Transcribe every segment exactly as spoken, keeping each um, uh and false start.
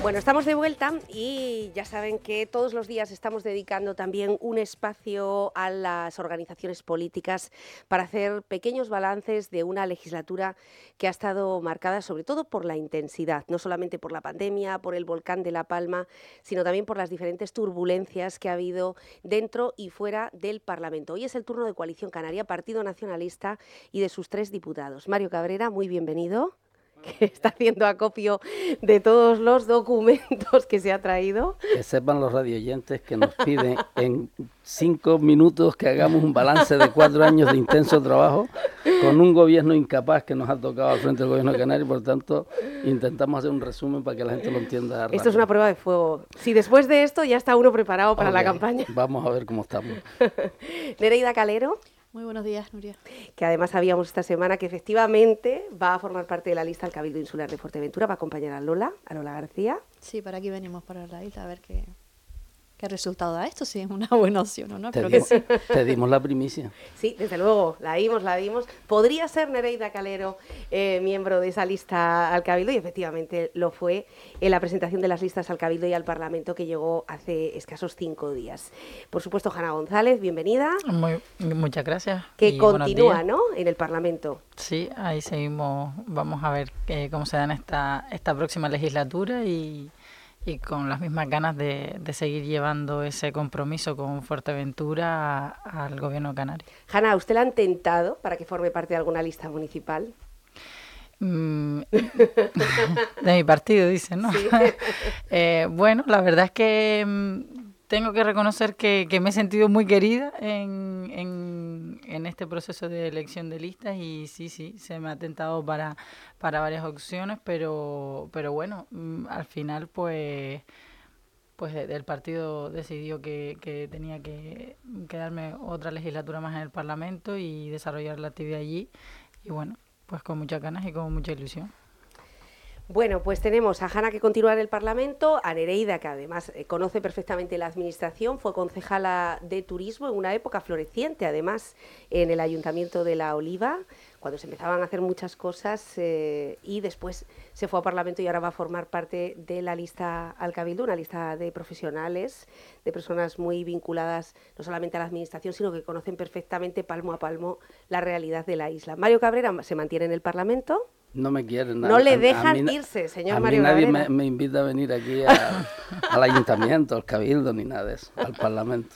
Bueno, estamos de vuelta y ya saben que todos los días estamos dedicando también un espacio a las organizaciones políticas para hacer pequeños balances de una legislatura que ha estado marcada sobre todo por la intensidad, no solamente por la pandemia, por el volcán de La Palma, sino también por las diferentes turbulencias que ha habido dentro y fuera del Parlamento. Hoy es el turno de Coalición Canaria, Partido Nacionalista, y de sus tres diputados. Mario Cabrera, muy bienvenido, que está haciendo acopio de todos los documentos que se ha traído. Que sepan los radioyentes que nos piden en cinco minutos que hagamos un balance de cuatro años de intenso trabajo con un gobierno incapaz que nos ha tocado al frente del gobierno de Canarias, y por tanto intentamos hacer un resumen para que la gente lo entienda rápido. Esto es una prueba de fuego. Si después de esto ya está uno preparado para okay, la campaña. Vamos a ver cómo estamos. Nereida Calero. Muy buenos días, Nuria. Que además sabíamos esta semana que efectivamente va a formar parte de la lista del Cabildo Insular de Fuerteventura, va a acompañar a Lola, a Lola García. Sí, para aquí venimos, para la isla, a ver qué, qué resultado da esto, si es una buena opción o no. Te, Creo dimos, que sí. te dimos la primicia. Sí, desde luego, la dimos, la dimos. Podría ser Nereida Calero eh, miembro de esa lista al Cabildo, y efectivamente lo fue en la presentación de las listas al Cabildo y al Parlamento, que llegó hace escasos cinco días. Por supuesto, Jana González, bienvenida. Muy, muchas gracias. Que y continúa, ¿no?, en el Parlamento. Sí, ahí seguimos. Vamos a ver eh, cómo se da en esta, esta próxima legislatura y, y con las mismas ganas de, de seguir llevando ese compromiso con Fuerteventura a, al gobierno de Canarias. Jana, ¿a usted la han tentado para que forme parte de alguna lista municipal? Mm, de mi partido, dicen, ¿no? Sí. eh, bueno, la verdad es que mm, tengo que reconocer que, que me he sentido muy querida en, en, en este proceso de elección de listas, y sí, sí, se me ha tentado para, para varias opciones, pero, pero bueno, mm, al final pues... pues el partido decidió que, que tenía que quedarme otra legislatura más en el Parlamento y desarrollar la actividad allí, y bueno, pues con muchas ganas y con mucha ilusión. Bueno, pues tenemos a Jana, que continúa en el Parlamento, a Nereida, que además eh, conoce perfectamente la administración, fue concejala de turismo en una época floreciente, además, en el Ayuntamiento de La Oliva, cuando se empezaban a hacer muchas cosas, eh, y después se fue a Parlamento y ahora va a formar parte de la lista al Cabildo, una lista de profesionales, de personas muy vinculadas no solamente a la administración, sino que conocen perfectamente palmo a palmo la realidad de la isla. Mario Cabrera se mantiene en el Parlamento. No me quieren. No a, le a, dejan a mí, irse, señor a mí Mario nadie Cabrera. me, me invita a venir aquí a, al ayuntamiento, al cabildo, ni nada de eso, al Parlamento.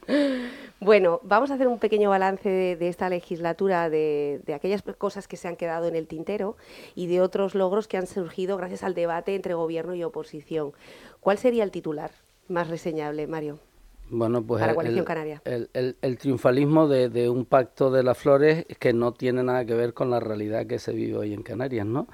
Bueno, vamos a hacer un pequeño balance de, de esta legislatura, de, de aquellas cosas que se han quedado en el tintero y de otros logros que han surgido gracias al debate entre gobierno y oposición. ¿Cuál sería el titular más reseñable, Mario? Bueno, pues para el, Coalición el, Canaria. El, el, el triunfalismo de, de un pacto de las flores que no tiene nada que ver con la realidad que se vive hoy en Canarias, ¿no?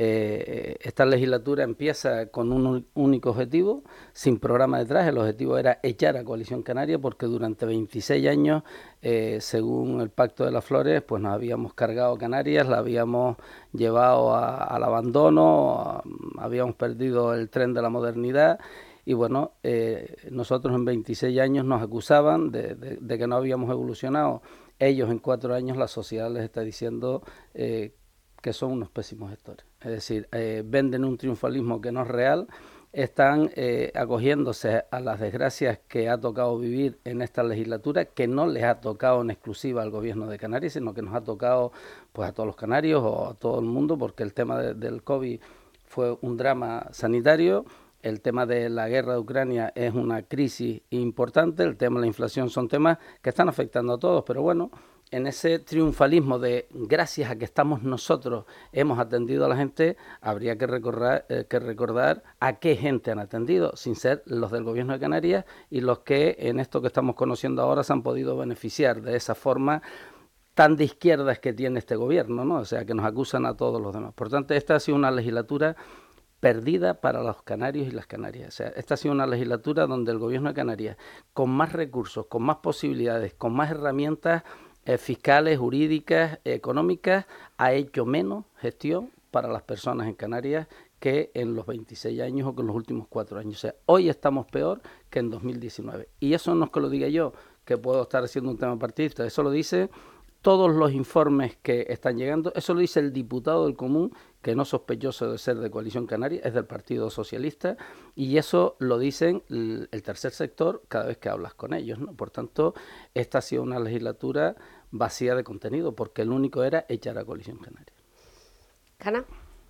Eh, esta legislatura empieza con un único objetivo, sin programa detrás. El objetivo era echar a Coalición Canaria, porque durante veintiséis años, eh, según el Pacto de las Flores, pues nos habíamos cargado Canarias, la habíamos llevado a, al abandono, a, habíamos perdido el tren de la modernidad. Y bueno, eh, nosotros en veintiséis años nos acusaban de, de, de que no habíamos evolucionado. Ellos en cuatro años, la sociedad les está diciendo eh, que son unos pésimos gestores. Es decir, eh, venden un triunfalismo que no es real, están eh, acogiéndose a las desgracias que ha tocado vivir en esta legislatura, que no les ha tocado en exclusiva al gobierno de Canarias, sino que nos ha tocado pues a todos los canarios o a todo el mundo, porque el tema de, del COVID fue un drama sanitario. El tema de la guerra de Ucrania es una crisis importante, el tema de la inflación son temas que están afectando a todos, pero bueno, en ese triunfalismo de gracias a que estamos nosotros, hemos atendido a la gente, habría que recordar, eh, que recordar a qué gente han atendido, sin ser los del gobierno de Canarias y los que en esto que estamos conociendo ahora se han podido beneficiar de esa forma tan de izquierdas que tiene este gobierno, ¿no? O sea, que nos acusan a todos los demás. Por tanto, esta ha sido una legislatura perdida para los canarios y las canarias. O sea, esta ha sido una legislatura donde el gobierno de Canarias, con más recursos, con más posibilidades, con más herramientas eh, fiscales, jurídicas, económicas, ha hecho menos gestión para las personas en Canarias que en los veintiséis años o que en los últimos cuatro años. O sea, hoy estamos peor que en dos mil diecinueve. Y eso no es que lo diga yo, que puedo estar haciendo un tema partidista, eso lo dice todos los informes que están llegando, eso lo dice el diputado del Común, que no sospechoso de ser de Coalición Canaria, es del Partido Socialista, y eso lo dicen el, el tercer sector cada vez que hablas con ellos, ¿no? Por tanto, esta ha sido una legislatura vacía de contenido, porque el único era echar a Coalición Canaria. ¿Hanna?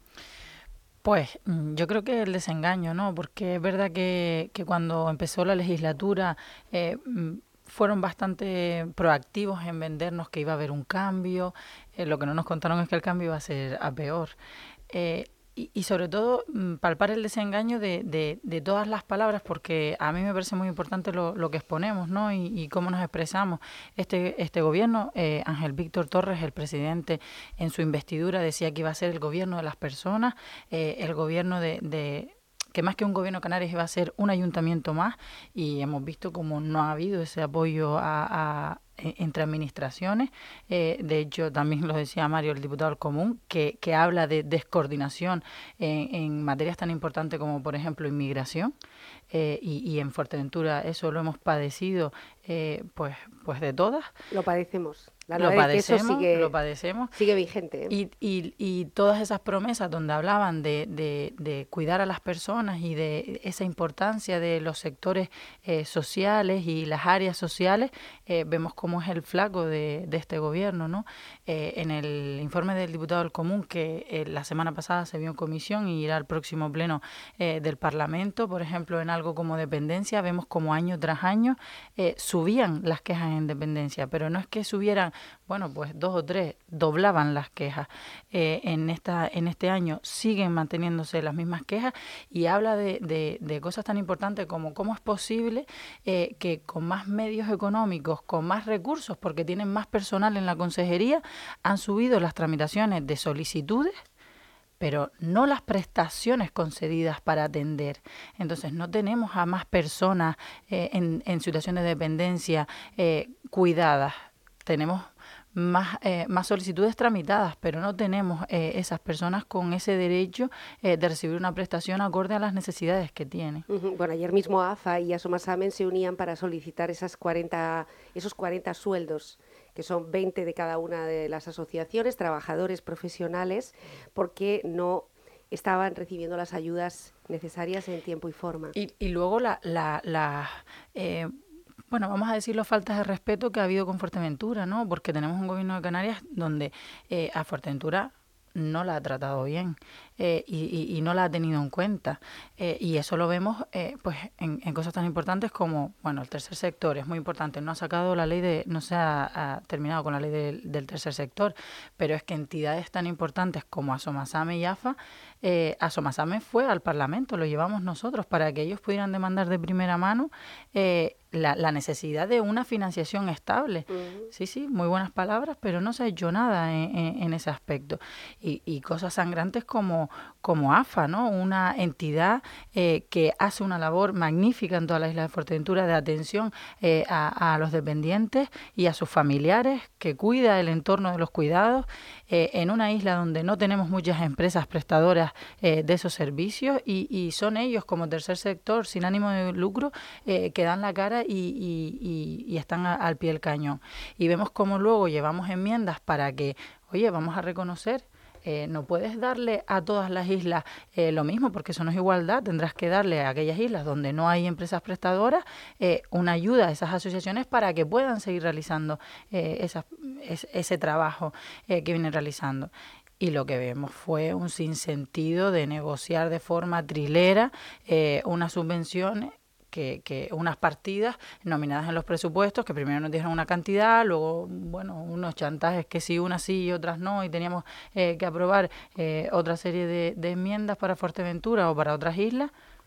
Pues yo creo que el desengaño, ¿no? Porque es verdad que, que cuando empezó la legislatura eh, fueron bastante proactivos en vendernos que iba a haber un cambio. Eh, lo que no nos contaron es que el cambio iba a ser a peor. Eh, y, y sobre todo palpar el desengaño de, de, de todas las palabras, porque a mí me parece muy importante lo, lo que exponemos, ¿no? Y, y cómo nos expresamos. Este, este gobierno, eh, Ángel Víctor Torres, el presidente, en su investidura decía que iba a ser el gobierno de las personas, eh, el gobierno de... de que más que un gobierno canario iba a ser un ayuntamiento más, y hemos visto como no ha habido ese apoyo a, a entre administraciones. Eh, de hecho, también lo decía Mario, el diputado del Común, que, que habla de descoordinación en, en materias tan importantes como, por ejemplo, inmigración. Eh, y, y en Fuerteventura eso lo hemos padecido, eh, pues, pues de todas. Lo padecemos. La lo padecemos, eso sigue, lo padecemos. Sigue vigente. ¿eh? Y, y, y todas esas promesas donde hablaban de, de, de cuidar a las personas y de esa importancia de los sectores eh, sociales y las áreas sociales, eh, vemos cómo es el flaco de, de este gobierno, ¿no? Eh, en el informe del diputado del Común, que eh, la semana pasada se vio en comisión y irá al próximo pleno eh, del Parlamento, por ejemplo, en algo como dependencia, vemos como año tras año eh, subían las quejas en dependencia, pero no es que subieran, bueno, pues dos o tres, doblaban las quejas. Eh, en esta en este año siguen manteniéndose las mismas quejas, y habla de, de, de cosas tan importantes como cómo es posible eh, que con más medios económicos, con más recursos, porque tienen más personal en la consejería, han subido las tramitaciones de solicitudes, pero no las prestaciones concedidas para atender. Entonces, no tenemos a más personas eh, en, en situación de dependencia eh, cuidadas. Tenemos más, eh, más solicitudes tramitadas, pero no tenemos eh, esas personas con ese derecho eh, de recibir una prestación acorde a las necesidades que tienen. Uh-huh. Bueno, ayer mismo A F A y Asomasamen se unían para solicitar esas cuarenta, esos cuarenta sueldos, que son veinte de cada una de las asociaciones, trabajadores profesionales, porque no estaban recibiendo las ayudas necesarias en tiempo y forma. Y, y luego la... la, la eh, bueno, vamos a decir las faltas de respeto que ha habido con Fuerteventura, ¿no? Porque tenemos un gobierno de Canarias donde eh, a Fuerteventura no la ha tratado bien eh, y, y, y no la ha tenido en cuenta. Eh, y eso lo vemos eh, pues en, en cosas tan importantes como, bueno, el tercer sector es muy importante. No ha sacado la ley de, no se ha, ha terminado con la ley de, del tercer sector, pero es que entidades tan importantes como Asomasame y A F A, eh, Asomasame fue al Parlamento, lo llevamos nosotros para que ellos pudieran demandar de primera mano eh, La, la necesidad de una financiación estable. Uh-huh. Sí, sí, muy buenas palabras, pero no se ha hecho nada en, en, en ese aspecto. Y, y cosas sangrantes como, como A F A, ¿no? Una entidad eh, que hace una labor magnífica en toda la isla de Fuerteventura de atención eh, a, a los dependientes y a sus familiares, que cuida el entorno de los cuidados, eh, en una isla donde no tenemos muchas empresas prestadoras eh, de esos servicios, y, y son ellos como tercer sector sin ánimo de lucro eh, que dan la cara Y, y, y, y están a, al pie del cañón. Y vemos cómo luego llevamos enmiendas para que, oye, vamos a reconocer, eh, no puedes darle a todas las islas eh, lo mismo, porque eso no es igualdad. Tendrás que darle a aquellas islas donde no hay empresas prestadoras eh, una ayuda a esas asociaciones para que puedan seguir realizando eh, esas, es, ese trabajo eh, que vienen realizando. Y lo que vemos fue un sinsentido de negociar de forma trilera eh, unas subvenciones, Que, que unas partidas nominadas en los presupuestos, que primero nos dijeron una cantidad, luego, bueno, unos chantajes que sí, unas sí y otras no, y teníamos eh, que aprobar eh, otra serie de, de enmiendas para Fuerteventura o para otras islas,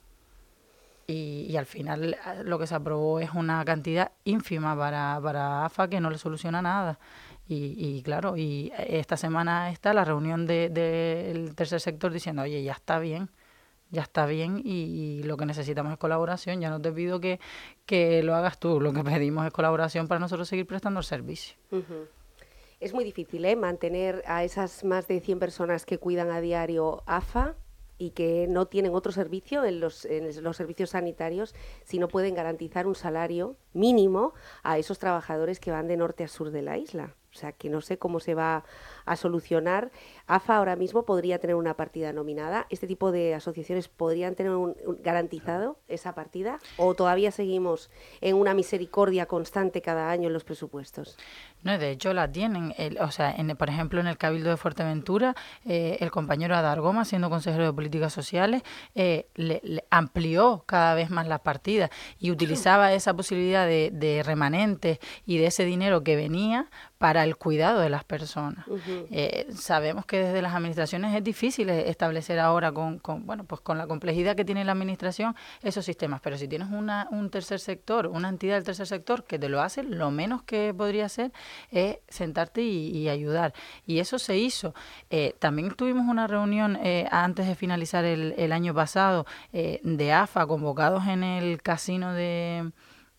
y, y al final lo que se aprobó es una cantidad ínfima para, para A F A que no le soluciona nada. Y, y claro, y esta semana está la reunión de, de, del tercer sector diciendo, oye, ya está bien, ya está bien y, y lo que necesitamos es colaboración. Ya no te pido que, que lo hagas tú, lo que pedimos es colaboración para nosotros seguir prestando el servicio. Uh-huh. Es muy difícil ¿eh? mantener a esas más de cien personas que cuidan a diario A F A y que no tienen otro servicio en los, en los servicios sanitarios si no pueden garantizar un salario mínimo a esos trabajadores que van de norte a sur de la isla. O sea, que no sé cómo se va a solucionar. A F A ahora mismo podría tener una partida nominada. ¿Este tipo de asociaciones podrían tener un, un garantizado esa partida? ¿O todavía seguimos en una misericordia constante cada año en los presupuestos? No, de hecho la tienen. El, o sea, en, por ejemplo, en el Cabildo de Fuerteventura, eh, el compañero Adar Goma, siendo consejero de Políticas Sociales, eh, le, le amplió cada vez más las partidas y utilizaba esa posibilidad de, de remanentes y de ese dinero que venía para el cuidado de las personas. Uh-huh. Eh, sabemos que desde las administraciones es difícil establecer ahora con, con bueno pues con la complejidad que tiene la administración esos sistemas, pero si tienes una, un tercer sector, una entidad del tercer sector que te lo hace, lo menos que podría hacer es sentarte y, y ayudar. Y eso se hizo. Eh, también tuvimos una reunión eh, antes de finalizar el, el año pasado eh, de A F A convocados en el casino de...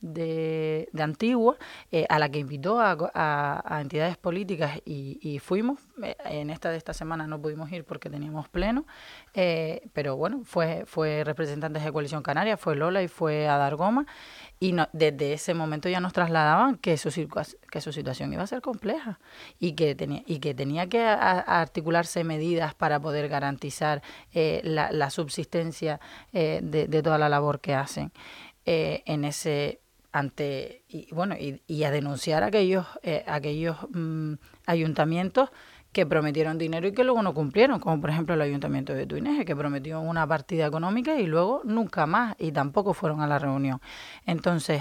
De, de Antigua, eh, a la que invitó a, a, a entidades políticas y, y fuimos. Eh, en esta de esta semana no pudimos ir porque teníamos pleno, eh, pero bueno, fue fue representantes de Coalición Canaria, fue Lola y fue Adar Goma, y no, desde ese momento ya nos trasladaban que su, que su situación iba a ser compleja y que tenía, y que, tenía que a, a articularse medidas para poder garantizar eh, la, la subsistencia eh, de, de toda la labor que hacen eh, en ese... ante y bueno y, y a denunciar a aquellos eh, aquellos mmm, ayuntamientos que prometieron dinero y que luego no cumplieron, como por ejemplo el Ayuntamiento de Tuineje, que prometió una partida económica y luego nunca más, y tampoco fueron a la reunión. Entonces,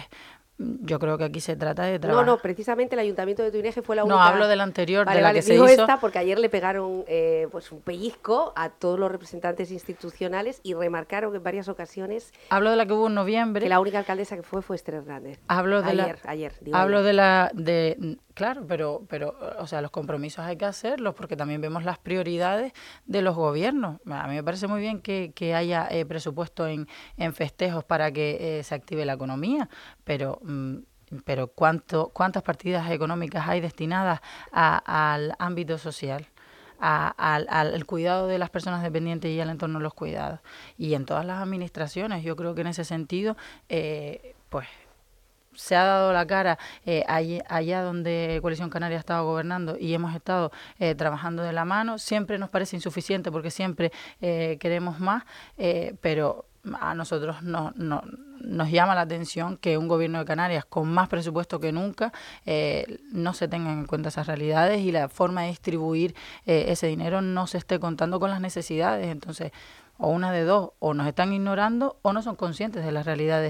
yo creo que aquí se trata de trabajar. No, no, precisamente el Ayuntamiento de Tuineje fue la única... No, hablo de la anterior, vale, de la vale, que se digo hizo. esta porque ayer le pegaron eh, pues un pellizco a todos los representantes institucionales y remarcaron en varias ocasiones... Hablo de la que hubo en noviembre. Que la única alcaldesa que fue fue Esther Hernández. Hablo de ayer, la... Ayer, digo Hablo ayer. de la... de Claro, pero, pero, o sea, los compromisos hay que hacerlos porque también vemos las prioridades de los gobiernos. A mí me parece muy bien que, que haya eh, presupuesto en, en festejos para que eh, se active la economía, pero... Mm, pero ¿cuánto, ¿cuántas partidas económicas hay destinadas a, al ámbito social? A, al, al cuidado de las personas dependientes y al entorno de los cuidados. Y en todas las administraciones, yo creo que en ese sentido, eh, pues se ha dado la cara eh, allí, allá donde Coalición Canaria ha estado gobernando y hemos estado eh, trabajando de la mano. Siempre nos parece insuficiente porque siempre eh, queremos más, eh, pero a nosotros no, no, nos llama la atención que un gobierno de Canarias con más presupuesto que nunca eh, no se tengan en cuenta esas realidades y la forma de distribuir eh, ese dinero no se esté contando con las necesidades. Entonces, o una de dos, o nos están ignorando o no son conscientes de las realidades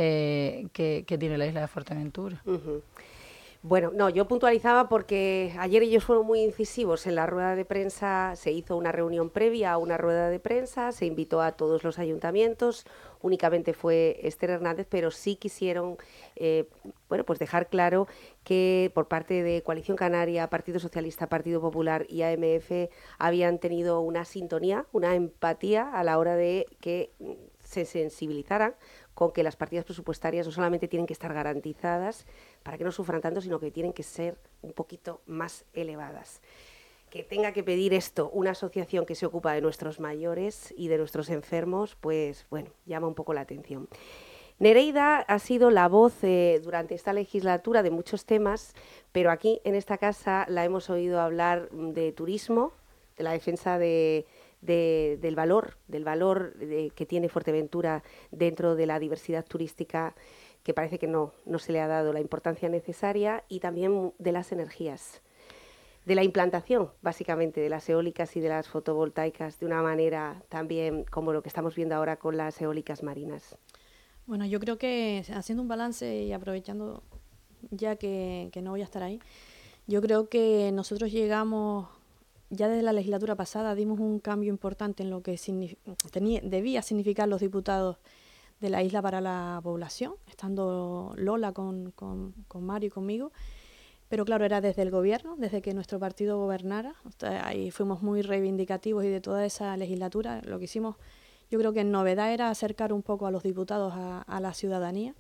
eh, que, que tiene la isla de Fuerteventura. Uh-huh. Bueno, no, yo puntualizaba porque ayer ellos fueron muy incisivos en la rueda de prensa, se hizo una reunión previa a una rueda de prensa, se invitó a todos los ayuntamientos, únicamente fue Esther Hernández, pero sí quisieron eh, bueno, pues dejar claro que por parte de Coalición Canaria, Partido Socialista, Partido Popular y A M F habían tenido una sintonía, una empatía a la hora de que se sensibilizaran con que las partidas presupuestarias no solamente tienen que estar garantizadas para que no sufran tanto, sino que tienen que ser un poquito más elevadas. Que tenga que pedir esto una asociación que se ocupa de nuestros mayores y de nuestros enfermos, pues bueno, llama un poco la atención. Nereida ha sido la voz eh, durante esta legislatura de muchos temas, pero aquí en esta casa la hemos oído hablar de turismo, de la defensa de... De, del valor, del valor de, que tiene Fuerteventura dentro de la diversidad turística, que parece que no, no se le ha dado la importancia necesaria, y también de las energías, de la implantación, básicamente, de las eólicas y de las fotovoltaicas, de una manera también como lo que estamos viendo ahora con las eólicas marinas. Bueno, yo creo que haciendo un balance y aprovechando ya que, que no voy a estar ahí, yo creo que nosotros llegamos... Ya desde la legislatura pasada dimos un cambio importante en lo que signific- tenía, debía significar los diputados de la isla para la población, estando Lola con, con, con Mario y conmigo. Pero claro, era desde el gobierno, desde que nuestro partido gobernara. Ahí fuimos muy reivindicativos y de toda esa legislatura lo que hicimos, yo creo que en novedad era acercar un poco a los diputados a, a la ciudadanía.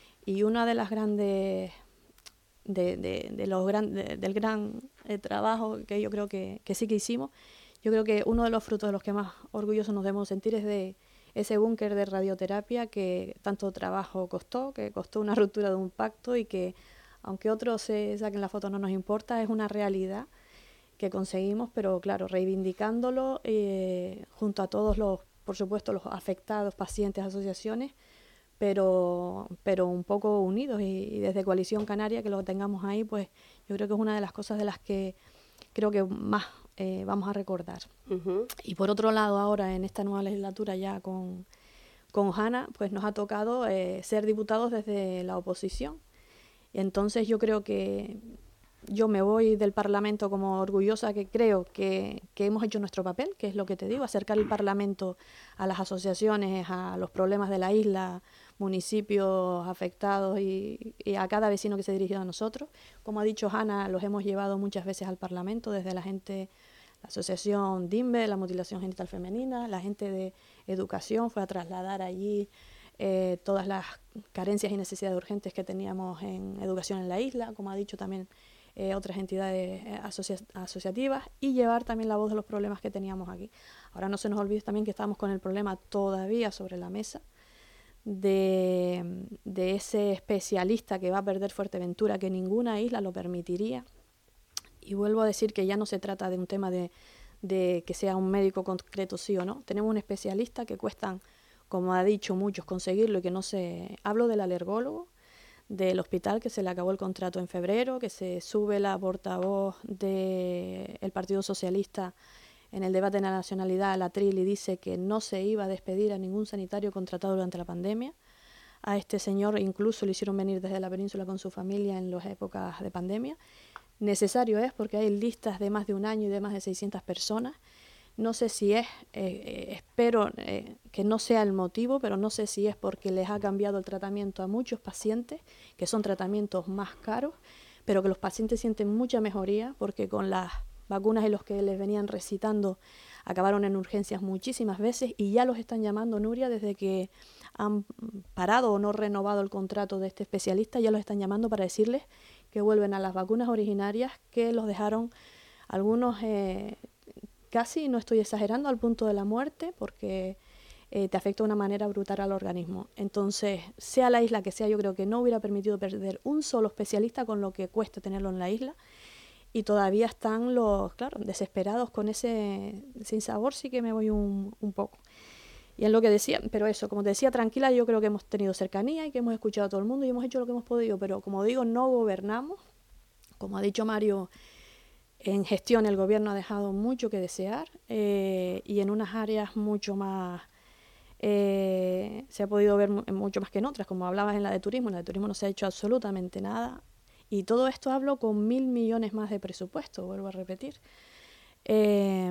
Y una de las grandes... De, de, de los gran, de, del gran eh, trabajo que yo creo que, que sí que hicimos, yo creo que uno de los frutos de los que más orgullosos nos debemos sentir es de ese búnker de radioterapia que tanto trabajo costó, que costó una ruptura de un pacto y que aunque otros se saquen la foto no nos importa, es una realidad que conseguimos, pero claro, reivindicándolo eh, junto a todos los, por supuesto, los afectados, pacientes, asociaciones, pero, pero un poco unidos y, y desde Coalición Canaria que lo tengamos ahí, pues yo creo que es una de las cosas de las que creo que más eh, vamos a recordar. Uh-huh. Y por otro lado, ahora en esta nueva legislatura ya con, con Hanna, pues nos ha tocado eh, ser diputados desde la oposición. Y entonces yo creo que yo me voy del Parlamento como orgullosa, que creo que, que hemos hecho nuestro papel, que es lo que te digo, acercar el Parlamento a las asociaciones, a los problemas de la isla, municipios afectados y, y a cada vecino que se ha dirigido a nosotros. Como ha dicho Hanna, los hemos llevado muchas veces al Parlamento, desde la gente, la asociación DIMBE, la mutilación genital femenina, la gente de educación fue a trasladar allí eh, todas las carencias y necesidades urgentes que teníamos en educación en la isla, como ha dicho también Eh, otras entidades eh, asocia asociativas, y llevar también la voz de los problemas que teníamos aquí. Ahora no se nos olvide también que estamos con el problema todavía sobre la mesa de, de ese especialista que va a perder Fuerteventura, que ninguna isla lo permitiría. Y vuelvo a decir que ya no se trata de un tema de, de que sea un médico concreto sí o no. Tenemos un especialista que cuestan, como ha dicho muchos, conseguirlo, y que no se... Hablo del alergólogo del hospital, que se le acabó el contrato en febrero, que se sube la portavoz del Partido Socialista en el debate de la nacionalidad, la Tril, y dice que no se iba a despedir a ningún sanitario contratado durante la pandemia. A este señor incluso le hicieron venir desde la península con su familia en las épocas de pandemia. Necesario es porque hay listas de más de un año y de más de seiscientas personas. No sé si es, eh, espero eh, que no sea el motivo, pero no sé si es porque les ha cambiado el tratamiento a muchos pacientes, que son tratamientos más caros, pero que los pacientes sienten mucha mejoría, porque con las vacunas y los que les venían recitando acabaron en urgencias muchísimas veces, y ya los están llamando, Nuria, desde que han parado o no renovado el contrato de este especialista, ya los están llamando para decirles que vuelven a las vacunas originarias, que los dejaron algunos... Eh, casi, no estoy exagerando, al punto de la muerte, porque eh, te afecta de una manera brutal al organismo. Entonces, sea la isla que sea, yo creo que no hubiera permitido perder un solo especialista con lo que cuesta tenerlo en la isla, y todavía están los, claro, desesperados con ese sinsabor. Sí que me voy un, un poco. Y en lo que decía, pero eso, como te decía, tranquila, yo creo que hemos tenido cercanía y que hemos escuchado a todo el mundo y hemos hecho lo que hemos podido, pero como digo, no gobernamos. Como ha dicho Mario, en gestión el gobierno ha dejado mucho que desear eh, y en unas áreas mucho más, eh, se ha podido ver mucho más que en otras, como hablabas en la de turismo. En la de turismo no se ha hecho absolutamente nada, y todo esto hablo con mil millones más de presupuesto, vuelvo a repetir. Eh,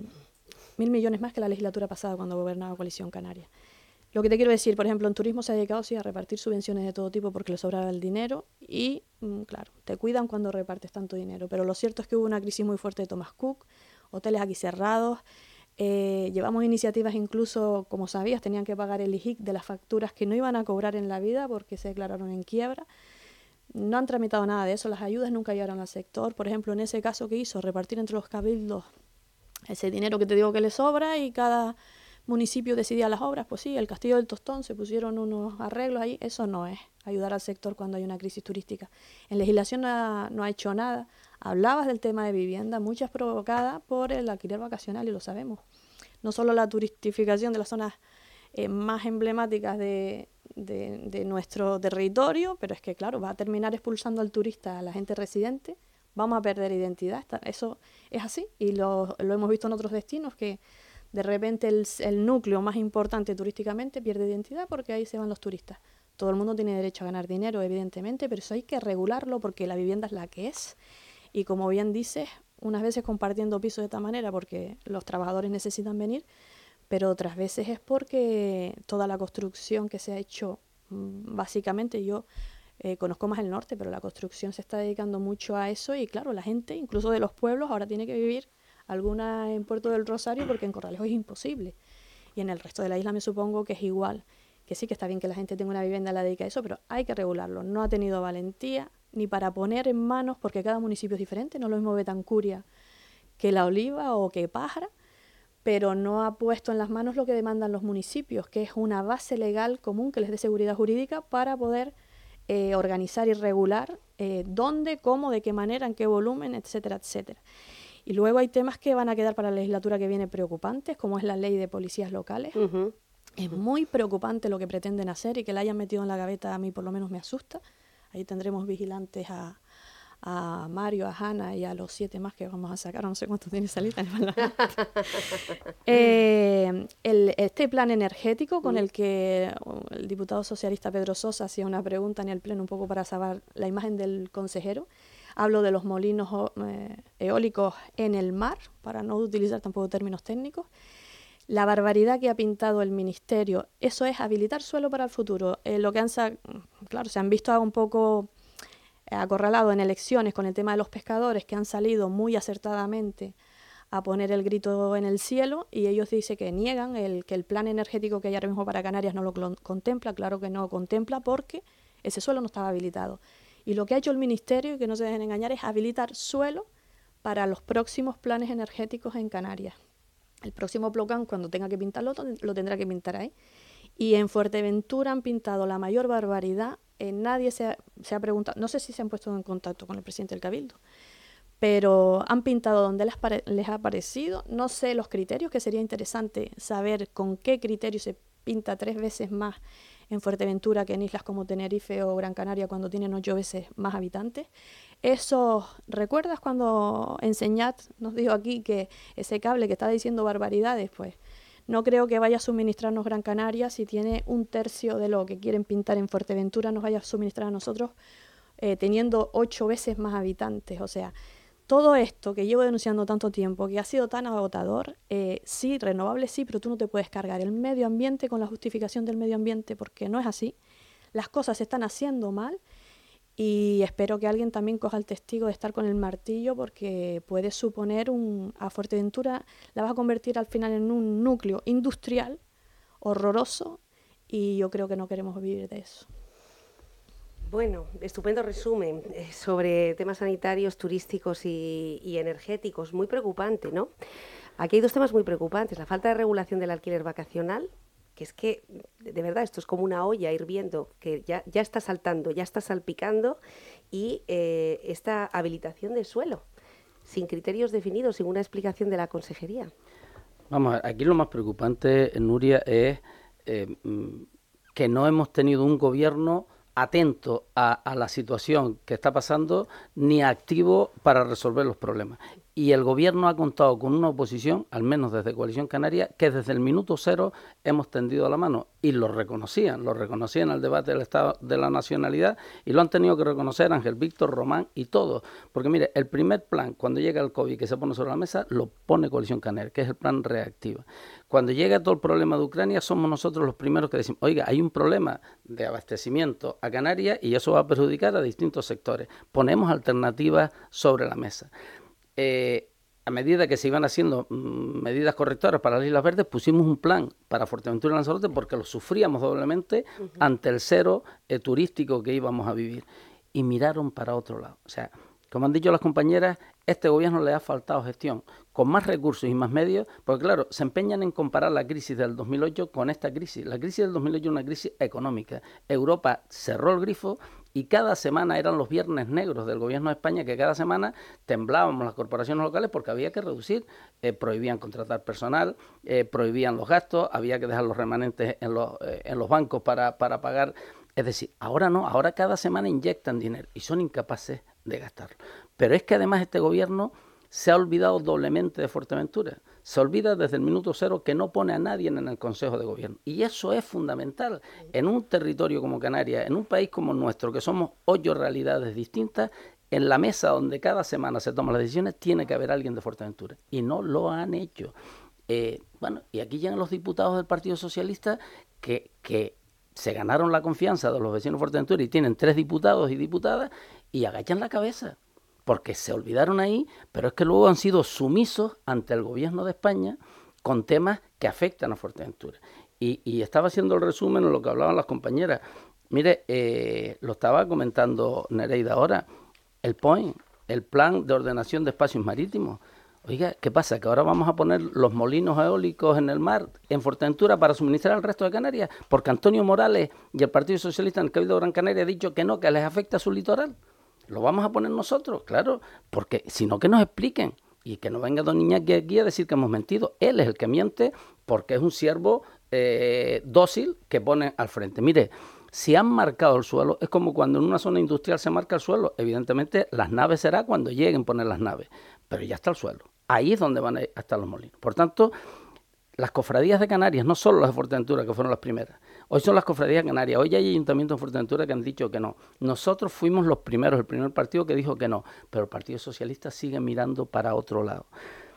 mil millones más que la legislatura pasada cuando gobernaba Coalición Canaria. Lo que te quiero decir, por ejemplo, en turismo se ha dedicado sí a repartir subvenciones de todo tipo porque le sobraba el dinero y, mm, claro, te cuidan cuando repartes tanto dinero. Pero lo cierto es que hubo una crisis muy fuerte de Thomas Cook, hoteles aquí cerrados, eh, llevamos iniciativas incluso, como sabías, tenían que pagar el I J I C de las facturas que no iban a cobrar en la vida porque se declararon en quiebra. No han tramitado nada de eso, las ayudas nunca llegaron al sector. Por ejemplo, en ese caso que hizo, repartir entre los cabildos ese dinero que te digo que le sobra y cada municipio decidía las obras, pues sí, el Castillo del Tostón se pusieron unos arreglos ahí. Eso no es ayudar al sector cuando hay una crisis turística. En legislación no ha, no ha hecho nada. Hablabas del tema de vivienda, muchas provocadas por el alquiler vacacional, y lo sabemos. No solo la turistificación de las zonas eh, más emblemáticas de, de, de nuestro territorio, pero es que, claro, va a terminar expulsando al turista, a la gente residente. Vamos a perder identidad. Eso es así, y lo, lo hemos visto en otros destinos, que de repente el, el núcleo más importante turísticamente pierde identidad porque ahí se van los turistas. Todo el mundo tiene derecho a ganar dinero, evidentemente, pero eso hay que regularlo porque la vivienda es la que es. Y como bien dices, unas veces compartiendo pisos de esta manera porque los trabajadores necesitan venir, pero otras veces es porque toda la construcción que se ha hecho, básicamente yo eh, conozco más el norte, pero la construcción se está dedicando mucho a eso, y claro, la gente, incluso de los pueblos, ahora tiene que vivir alguna en Puerto del Rosario porque en Corralejo es imposible, y en el resto de la isla me supongo que es igual, que sí que está bien que la gente tenga una vivienda, la dedica a eso, pero hay que regularlo. No ha tenido valentía ni para poner en manos, porque cada municipio es diferente, no lo mismo Betancuria que La Oliva o que Pájara, pero no ha puesto en las manos lo que demandan los municipios, que es una base legal común que les dé seguridad jurídica para poder eh, organizar y regular eh, dónde, cómo, de qué manera, en qué volumen, etcétera, etcétera. Y luego hay temas que van a quedar para la legislatura que viene preocupantes, como es la ley de policías locales. Uh-huh. Es muy preocupante lo que pretenden hacer, y que la hayan metido en la gaveta a mí por lo menos me asusta. Ahí tendremos vigilantes a, a Mario, a Hanna y a los siete más que vamos a sacar, no sé cuántos tiene esa lista en el Parlamento. eh, el, este plan energético con el que el diputado socialista Pedro Sosa hacía una pregunta en el pleno un poco para saber la imagen del consejero. Hablo de los molinos eh, eólicos en el mar, para no utilizar tampoco términos técnicos. La barbaridad que ha pintado el Ministerio, eso es habilitar suelo para el futuro. Eh, lo que han, claro, se han visto un poco acorralados en elecciones con el tema de los pescadores, que han salido muy acertadamente a poner el grito en el cielo, y ellos dicen que niegan el, que el plan energético que hay ahora mismo para Canarias no lo contempla. Claro que no lo contempla, porque ese suelo no estaba habilitado. Y lo que ha hecho el Ministerio, y que no se dejen engañar, es habilitar suelo para los próximos planes energéticos en Canarias. El próximo plan, cuando tenga que pintarlo, lo tendrá que pintar ahí. Y en Fuerteventura han pintado la mayor barbaridad. Eh, nadie se ha, se ha preguntado, no sé si se han puesto en contacto con el presidente del Cabildo, pero han pintado donde les, pare, les ha parecido. No sé los criterios, que sería interesante saber con qué criterio se pinta tres veces más en Fuerteventura que en islas como Tenerife o Gran Canaria, cuando tienen ocho veces más habitantes. Eso, ¿recuerdas cuando Enseñat nos dijo aquí que ese cable que está diciendo barbaridades? Pues no creo que vaya a suministrarnos Gran Canaria, si tiene un tercio de lo que quieren pintar en Fuerteventura, nos vaya a suministrar a nosotros eh, teniendo ocho veces más habitantes. O sea, todo esto que llevo denunciando tanto tiempo, que ha sido tan agotador, eh, sí, renovable sí, pero tú no te puedes cargar el medio ambiente con la justificación del medio ambiente, porque no es así. Las cosas se están haciendo mal, y espero que alguien también coja el testigo de estar con el martillo, porque puede suponer un, a Fuerteventura la vas a convertir al final en un núcleo industrial horroroso, y yo creo que no queremos vivir de eso. Bueno, estupendo resumen sobre temas sanitarios, turísticos y, y energéticos. Muy preocupante, ¿no? Aquí hay dos temas muy preocupantes. La falta de regulación del alquiler vacacional, que es que, de verdad, esto es como una olla hirviendo, que ya, ya está saltando, ya está salpicando, y eh, esta habilitación de suelo, sin criterios definidos, sin una explicación de la consejería. Vamos a ver, aquí lo más preocupante, Nuria, es eh, que no hemos tenido un gobierno atento a, a la situación que está pasando, ni activo para resolver los problemas. Y el gobierno ha contado con una oposición, al menos desde Coalición Canaria, que desde el minuto cero hemos tendido la mano, y lo reconocían, lo reconocían en el debate del Estado de la Nacionalidad, y lo han tenido que reconocer Ángel Víctor, Román y todos. Porque mire, el primer plan, cuando llega el COVID que se pone sobre la mesa, lo pone Coalición Canaria, que es el plan Reactiva. Cuando llega todo el problema de Ucrania, somos nosotros los primeros que decimos, oiga, hay un problema de abastecimiento a Canarias y eso va a perjudicar a distintos sectores. Ponemos alternativas sobre la mesa. Eh, a medida que se iban haciendo mm, medidas correctoras para las Islas Verdes, pusimos un plan para Fuerteventura y Lanzarote, porque lo sufríamos doblemente uh-huh. ante el cero eh, turístico que íbamos a vivir. Y miraron para otro lado. O sea, como han dicho las compañeras, este gobierno le ha faltado gestión, con más recursos y más medios, porque claro, se empeñan en comparar la crisis del dos mil ocho con esta crisis. La crisis del dos mil ocho es una crisis económica. Europa cerró el grifo, y cada semana eran los viernes negros del gobierno de España, que cada semana temblábamos las corporaciones locales porque había que reducir, eh, prohibían contratar personal, eh, prohibían los gastos, había que dejar los remanentes en los, eh, en los bancos para, para pagar. Es decir, ahora no, ahora cada semana inyectan dinero y son incapaces de gastarlo. Pero es que además este gobierno se ha olvidado doblemente de Fuerteventura. Se olvida desde el minuto cero que no pone a nadie en el Consejo de Gobierno. Y eso es fundamental. En un territorio como Canarias, en un país como el nuestro, que somos ocho realidades distintas, en la mesa donde cada semana se toman las decisiones, tiene que haber alguien de Fuerteventura. Y no lo han hecho. Eh, bueno, y aquí llegan los diputados del Partido Socialista que, que se ganaron la confianza de los vecinos de Fuerteventura y tienen tres diputados y diputadas y agachan la cabeza, porque se olvidaron ahí, pero es que luego han sido sumisos ante el gobierno de España con temas que afectan a Fuerteventura. Y, y estaba haciendo el resumen de lo que hablaban las compañeras. Mire, eh, lo estaba comentando Nereida ahora, el P O E M, el Plan de Ordenación de Espacios Marítimos. Oiga, ¿qué pasa? ¿Que ahora vamos a poner los molinos eólicos en el mar, en Fuerteventura, para suministrar al resto de Canarias? Porque Antonio Morales y el Partido Socialista en el Cabildo de Gran Canaria ha dicho que no, que les afecta a su litoral. ¿Lo vamos a poner nosotros? Claro, porque si no, que nos expliquen. Y que no venga don Iñaki aquí a decir que hemos mentido. Él es el que miente porque es un siervo eh, dócil que pone al frente. Mire, si han marcado el suelo, es como cuando en una zona industrial se marca el suelo. Evidentemente, las naves será cuando lleguen a poner las naves, pero ya está el suelo. Ahí es donde van a estar los molinos. Por tanto, las cofradías de Canarias, no solo las de Fuerteventura, que fueron las primeras, hoy son las cofradías de Canarias, hoy hay ayuntamientos en Fuerteventura que han dicho que no. Nosotros fuimos los primeros, el primer partido que dijo que no, pero el Partido Socialista sigue mirando para otro lado.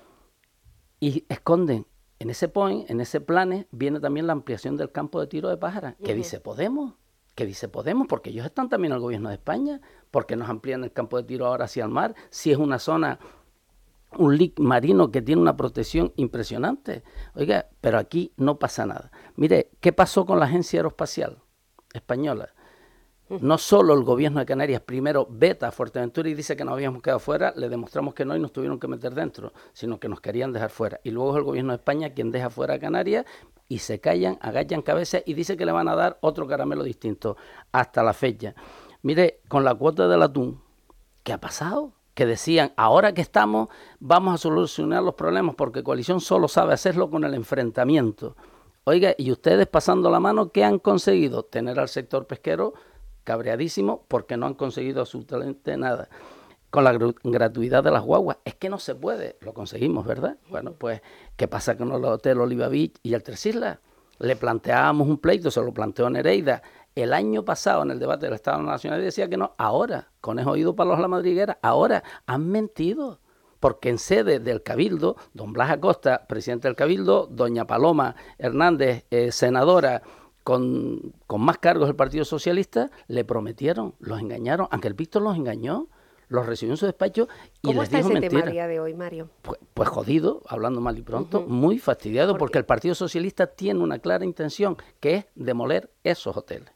Y esconden, en ese point, en ese plan, viene también la ampliación del campo de tiro de Pájara, que uh-huh. dice Podemos, que dice Podemos, porque ellos están también al gobierno de España, porque nos amplían el campo de tiro ahora hacia el mar, si es una zona... un lic marino que tiene una protección impresionante. Oiga, pero aquí no pasa nada. Mire, ¿qué pasó con la Agencia Aeroespacial Española? No solo el gobierno de Canarias primero veta a Fuerteventura y dice que nos habíamos quedado fuera, le demostramos que no y nos tuvieron que meter dentro, sino que nos querían dejar fuera. Y luego es el gobierno de España quien deja fuera a Canarias y se callan, agachan cabezas y dice que le van a dar otro caramelo distinto hasta la fecha. Mire, con la cuota del atún, ¿qué ha pasado? Que decían, ahora que estamos, vamos a solucionar los problemas, porque Coalición solo sabe hacerlo con el enfrentamiento. Oiga, y ustedes pasando la mano, ¿qué han conseguido? Tener al sector pesquero cabreadísimo porque no han conseguido absolutamente nada. Con la gru- gratuidad de las guaguas, es que no se puede, lo conseguimos, ¿verdad? Bueno, pues, ¿qué pasa con el Hotel Oliva Beach y el Tres Islas? Le planteábamos un pleito, se lo planteó Nereida, el año pasado en el debate del Estado Nacional y decía que no, ahora, conejo oído para los la madriguera, ahora han mentido, porque en sede del Cabildo, don Blas Acosta, presidente del Cabildo, doña Paloma Hernández, eh, senadora con, con más cargos del Partido Socialista, le prometieron, los engañaron, aunque el Víctor los engañó, los recibió en su despacho y les dijo mentira. ¿Cómo está ese tema a día de hoy, Mario? Pues, pues jodido, hablando mal y pronto, uh-huh. muy fastidiado, ¿Por porque el Partido Socialista tiene una clara intención, que es demoler esos hoteles.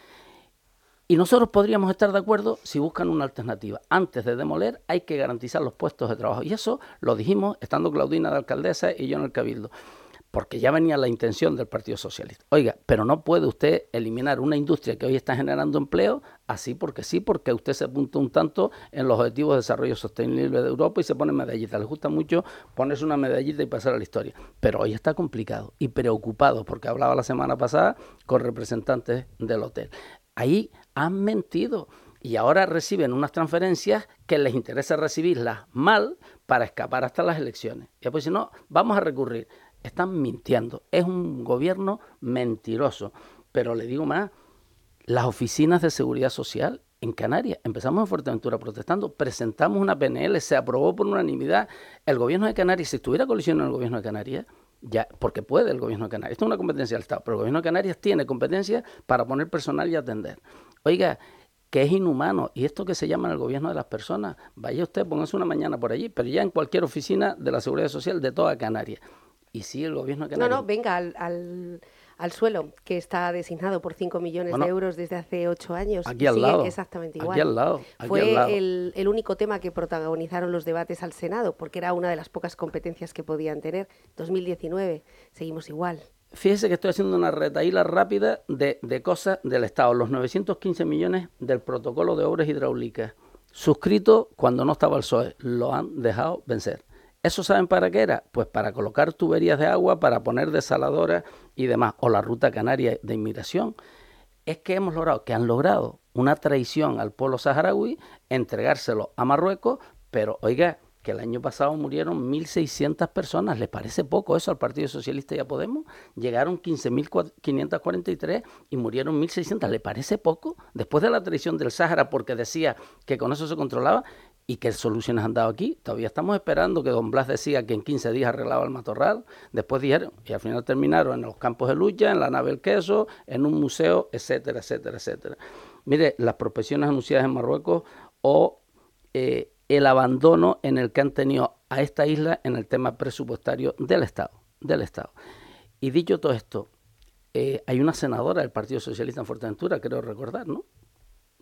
Y nosotros podríamos estar de acuerdo si buscan una alternativa. Antes de demoler hay que garantizar los puestos de trabajo. Y eso lo dijimos estando Claudina de alcaldesa y yo en el Cabildo, porque ya venía la intención del Partido Socialista. Oiga, pero no puede usted eliminar una industria que hoy está generando empleo así porque sí, porque usted se apunta un tanto en los objetivos de desarrollo sostenible de Europa y se pone medallita. Les gusta mucho ponerse una medallita y pasar a la historia. Pero hoy está complicado y preocupado, porque hablaba la semana pasada con representantes del hotel. Ahí han mentido y ahora reciben unas transferencias que les interesa recibirlas mal para escapar hasta las elecciones. Y después si no, vamos a recurrir. Están mintiendo. Es un gobierno mentiroso. Pero le digo más, las oficinas de seguridad social en Canarias, empezamos en Fuerteventura protestando, presentamos una P N L, se aprobó por unanimidad. El gobierno de Canarias, si estuviera colisión en el gobierno de Canarias, ya, porque puede el gobierno de Canarias, esto es una competencia del Estado, pero el gobierno de Canarias tiene competencia para poner personal y atender. Oiga, que es inhumano, y esto que se llama el gobierno de las personas, vaya usted, póngase una mañana por allí, pero ya en cualquier oficina de la Seguridad Social de toda Canarias. Y sí, el gobierno de Canarias... No, no, venga al, al, al suelo, que está designado por cinco millones bueno, de euros desde hace ocho años. Aquí al Sigue lado. Exactamente igual. Aquí al lado. Aquí Fue al lado. El, el único tema que protagonizaron los debates al Senado, porque era una de las pocas competencias que podían tener. dos mil diecinueve, seguimos igual. Fíjese que estoy haciendo una retaíla rápida de, de cosas del Estado. Los novecientos quince millones del protocolo de obras hidráulicas, suscrito cuando no estaba el P S O E, lo han dejado vencer. ¿Eso saben para qué era? Pues para colocar tuberías de agua, para poner desaladoras y demás, o la ruta canaria de inmigración. Es que hemos logrado, que han logrado una traición al pueblo saharaui, entregárselo a Marruecos, pero oiga, que el año pasado murieron mil seiscientas personas. ¿Les parece poco eso al Partido Socialista y a Podemos? Llegaron quince mil quinientos cuarenta y tres y murieron mil seiscientas. ¿Le parece poco? Después de la traición del Sáhara, porque decía que con eso se controlaba, ¿y qué soluciones han dado aquí? Todavía estamos esperando que don Blas decía que en quince días arreglaba el matorral. Después dijeron, y al final terminaron en los campos de lucha, en la nave del queso, en un museo, etcétera, etcétera, etcétera. Mire, las prospecciones anunciadas en Marruecos o eh, el abandono en el que han tenido a esta isla en el tema presupuestario del Estado. Del Estado. Y dicho todo esto, eh, hay una senadora del Partido Socialista en Fuerteventura, creo recordar, ¿no?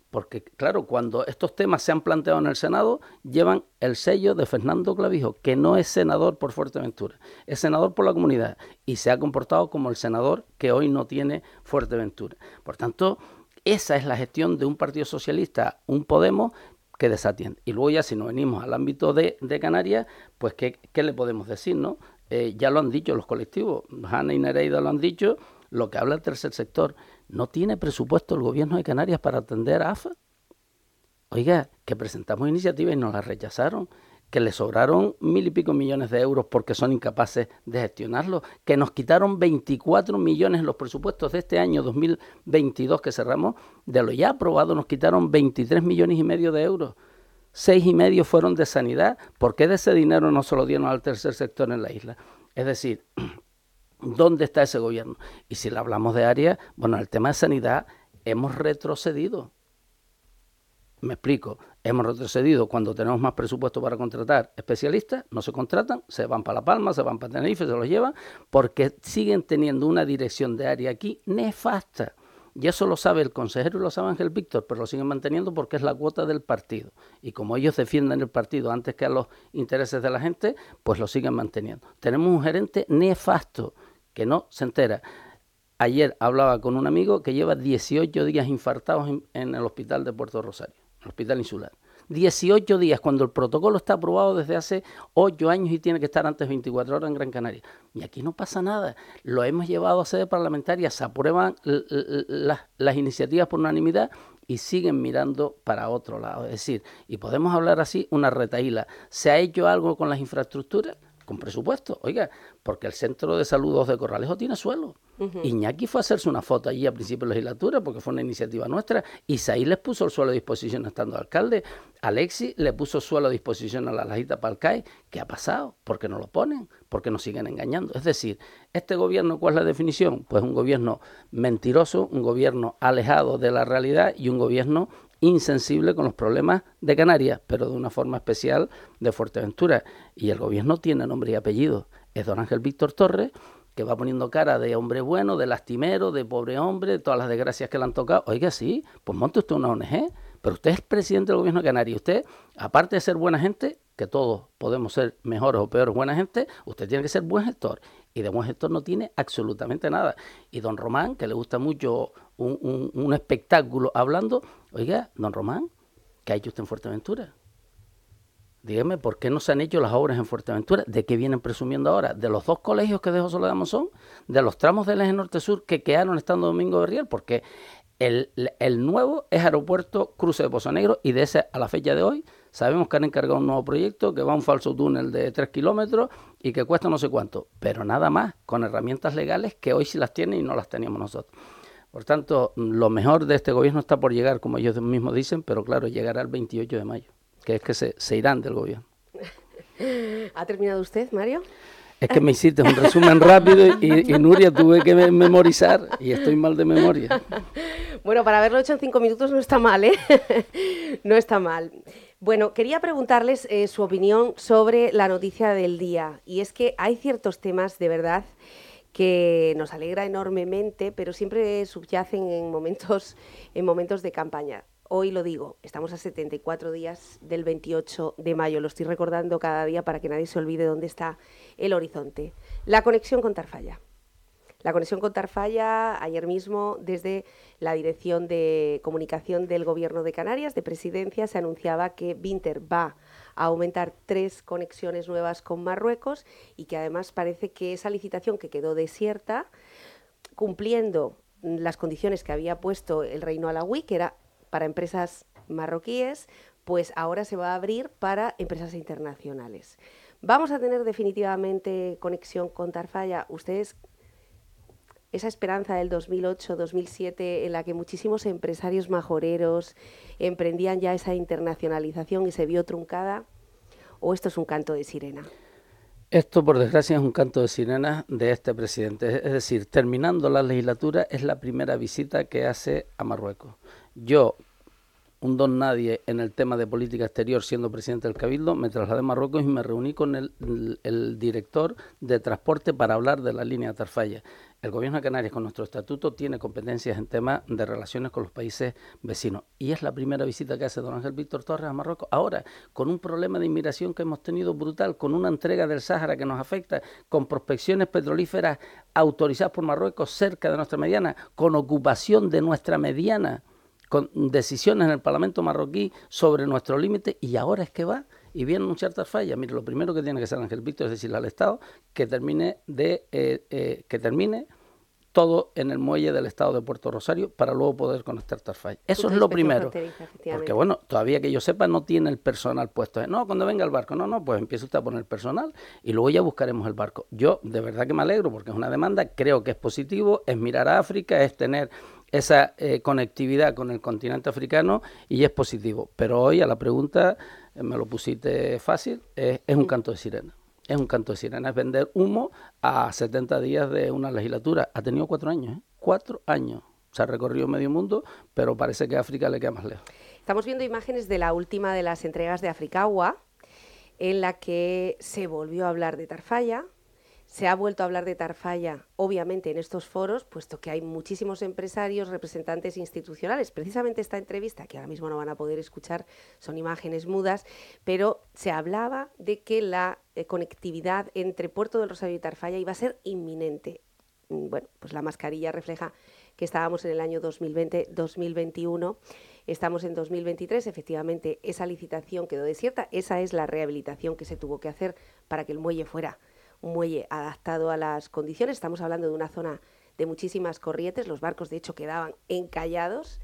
Porque, claro, cuando estos temas se han planteado en el Senado, llevan el sello de Fernando Clavijo, que no es senador por Fuerteventura, es senador por la comunidad y se ha comportado como el senador que hoy no tiene Fuerteventura. Por tanto, esa es la gestión de un partido socialista, un Podemos, que desatiende. Y luego ya si nos venimos al ámbito de, de Canarias, pues ¿qué, qué le podemos decir, no? Eh, ya lo han dicho los colectivos, Hanna y Nereida lo han dicho, lo que habla el tercer sector. ¿No tiene presupuesto el gobierno de Canarias para atender a A F A? Oiga, que presentamos iniciativas y nos las rechazaron, que le sobraron mil y pico millones de euros porque son incapaces de gestionarlo, que nos quitaron veinticuatro millones en los presupuestos de este año dos mil veintidós que cerramos, de lo ya aprobado nos quitaron veintitrés millones y medio de euros, seis y medio fueron de sanidad. ¿Por qué de ese dinero no se lo dieron al tercer sector en la isla? Es decir, ¿dónde está ese gobierno? Y si le hablamos de área, bueno, el tema de sanidad hemos retrocedido. Me explico, hemos retrocedido cuando tenemos más presupuesto para contratar especialistas, no se contratan, se van para La Palma, se van para Tenerife, se los llevan, porque siguen teniendo una dirección de área aquí nefasta. Y eso lo sabe el consejero y lo sabe Ángel Víctor, pero lo siguen manteniendo porque es la cuota del partido. Y como ellos defienden el partido antes que a los intereses de la gente, pues lo siguen manteniendo. Tenemos un gerente nefasto que no se entera. Ayer hablaba con un amigo que lleva dieciocho días infartados en, en el hospital de Puerto Rosario, el hospital insular. dieciocho días, cuando el protocolo está aprobado desde hace ocho años y tiene que estar antes veinticuatro horas en Gran Canaria. Y aquí no pasa nada. Lo hemos llevado a sede parlamentaria, se aprueban las, las iniciativas por unanimidad y siguen mirando para otro lado. Es decir, y podemos hablar así una retaíla. ¿Se ha hecho algo con las infraestructuras? Con presupuesto, oiga, porque el Centro de Salud dos de Corralejo tiene suelo. Uh-huh. Iñaki fue a hacerse una foto allí a principio de legislatura porque fue una iniciativa nuestra. Isaí les puso el suelo a disposición estando alcalde. Alexis le puso suelo a disposición a la Lajita Palcay. ¿Qué ha pasado? ¿Por qué no lo ponen? ¿Por qué nos siguen engañando? Es decir, este gobierno, ¿cuál es la definición? Pues un gobierno mentiroso, un gobierno alejado de la realidad y un gobierno insensible con los problemas de Canarias, pero de una forma especial de Fuerteventura. Y el gobierno tiene nombre y apellido. Es don Ángel Víctor Torres, que va poniendo cara de hombre bueno, de lastimero, de pobre hombre, de todas las desgracias que le han tocado. Oiga, sí, pues monte usted una O N G, pero usted es presidente del gobierno de Canarias. Usted, aparte de ser buena gente, que todos podemos ser mejores o peores buena gente, usted tiene que ser buen gestor. Y de buen gestor no tiene absolutamente nada. Y don Román, que le gusta mucho un, un, un espectáculo hablando, oiga, don Román, ¿qué ha hecho usted en Fuerteventura? Dígame, ¿por qué no se han hecho las obras en Fuerteventura? ¿De qué vienen presumiendo ahora? ¿De los dos colegios que dejó Soledad Monzón? ¿De los tramos del eje norte-sur que quedaron estando Domingo de Riel? Porque el, el nuevo es Aeropuerto Cruce de Pozo Negro y de ese a la fecha de hoy sabemos que han encargado un nuevo proyecto que va a un falso túnel de tres kilómetros y que cuesta no sé cuánto, pero nada más, con herramientas legales que hoy sí las tienen y no las teníamos nosotros. Por tanto, lo mejor de este gobierno está por llegar, como ellos mismos dicen, pero claro, llegará el veintiocho de mayo, que es que se, se irán del gobierno. ¿Ha terminado usted, Mario? Es que me hiciste un resumen rápido y, y Nuria tuve que memorizar y estoy mal de memoria. Bueno, para haberlo hecho en cinco minutos no está mal, ¿eh? No está mal. Bueno, quería preguntarles eh, su opinión sobre la noticia del día. Y es que hay ciertos temas, de verdad, que nos alegra enormemente, pero siempre subyacen en momentos, en momentos de campaña. Hoy lo digo, estamos a setenta y cuatro días del veintiocho de mayo, lo estoy recordando cada día para que nadie se olvide dónde está el horizonte. La conexión con Tarfaya. La conexión con Tarfaya, ayer mismo, desde la Dirección de Comunicación del Gobierno de Canarias, de Presidencia, se anunciaba que Vinter va a aumentar tres conexiones nuevas con Marruecos y que además parece que esa licitación que quedó desierta, cumpliendo las condiciones que había puesto el Reino Alauí, que era para empresas marroquíes, pues ahora se va a abrir para empresas internacionales. ¿Vamos a tener definitivamente conexión con Tarfaya? Ustedes, esa esperanza del dos mil ocho dos mil siete en la que muchísimos empresarios majoreros emprendían ya esa internacionalización y se vio truncada, ¿o esto es un canto de sirena? Esto, por desgracia, es un canto de sirena de este presidente. Es decir, terminando la legislatura, es la primera visita que hace a Marruecos. Yo, un don nadie en el tema de política exterior siendo presidente del Cabildo, me trasladé a Marruecos y me reuní con el, el, el director de transporte para hablar de la línea de Tarfaya. El Gobierno de Canarias, con nuestro estatuto, tiene competencias en temas de relaciones con los países vecinos. Y es la primera visita que hace don Ángel Víctor Torres a Marruecos. Ahora, con un problema de inmigración que hemos tenido brutal, con una entrega del Sáhara que nos afecta, con prospecciones petrolíferas autorizadas por Marruecos cerca de nuestra mediana, con ocupación de nuestra mediana, con decisiones en el Parlamento marroquí sobre nuestro límite, y ahora es que va y viene a anunciar Tarfaya. Mire, lo primero que tiene que hacer Ángel Víctor es decirle al Estado que termine de eh, eh, que termine todo en el muelle del Estado de Puerto Rosario para luego poder conectar Tarfaya. Eso es lo primero. Porque bueno, todavía que yo sepa no tiene el personal puesto. No, cuando venga el barco, no, no, pues empieza usted a poner personal y luego ya buscaremos el barco. Yo de verdad que me alegro porque es una demanda, creo que es positivo, es mirar a África, es tener esa eh, conectividad con el continente africano y es positivo. Pero hoy a la pregunta, eh, me lo pusiste fácil, eh, es un canto de sirena. Es un canto de sirena, es vender humo a setenta días de una legislatura. Ha tenido cuatro años, ¿eh? Cuatro años. Se ha recorrido medio mundo, pero parece que a África le queda más lejos. Estamos viendo imágenes de la última de las entregas de Africagua, en la que se volvió a hablar de Tarfaya. Se ha vuelto a hablar de Tarfaya, obviamente, en estos foros, puesto que hay muchísimos empresarios, representantes institucionales. Precisamente esta entrevista, que ahora mismo no van a poder escuchar, son imágenes mudas, pero se hablaba de que la eh, conectividad entre Puerto del Rosario y Tarfaya iba a ser inminente. Bueno, pues la mascarilla refleja que estábamos en el año dos mil veinte dos mil veintiuno, estamos en dos mil veintitrés, efectivamente esa licitación quedó desierta, esa es la rehabilitación que se tuvo que hacer para que el muelle fuera un muelle adaptado a las condiciones. Estamos hablando de una zona de muchísimas corrientes, los barcos de hecho quedaban encallados